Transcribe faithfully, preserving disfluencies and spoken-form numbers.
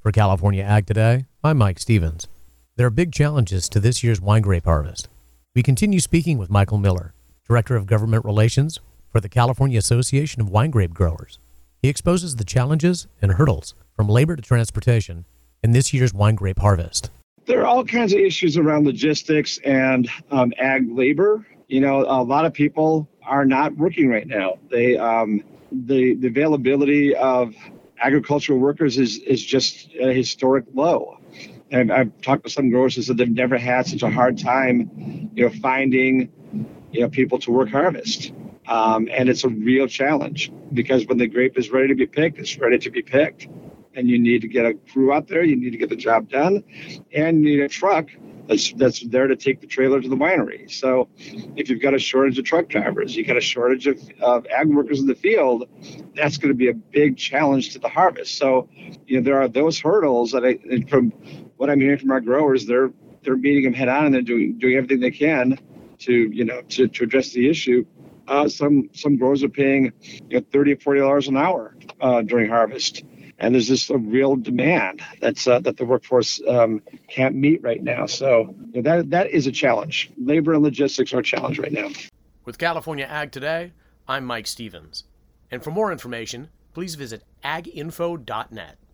For California Ag Today, I'm Mike Stevens. There are big challenges to this year's wine grape harvest. We continue speaking with Michael Miller, Director of Government Relations for the California Association of Wine Grape Growers. He exposes the challenges and hurdles from labor to transportation in this year's wine grape harvest. There are all kinds of issues around logistics and um, ag labor. You know, a lot of people are not working right now. They um, the, the availability of agricultural workers is, is just a historic low. And I've talked to some growers who said they've never had such a hard time, you know, finding, you know, people to work harvest. Um, and it's a real challenge because when the grape is ready to be picked, it's ready to be picked. And you need to get a crew out there, you need to get the job done, and you need a truck that's that's there to take the trailer to the winery. So if you've got a shortage of truck drivers, you've got a shortage of, of ag workers in the field, that's going to be a big challenge to the harvest. So, you know, there are those hurdles that I, and from what I'm hearing from our growers, they're they're meeting them head on and they're doing doing everything they can to, you know, to, to address the issue. Uh, some some growers are paying, you know, thirty or forty dollars an hour uh, during harvest. And there's just a real demand that's uh, that the workforce um, can't meet right now. So you know, that that is a challenge. Labor and logistics are a challenge right now. With California Ag Today, I'm Mike Stevens. And for more information, please visit ag info dot net.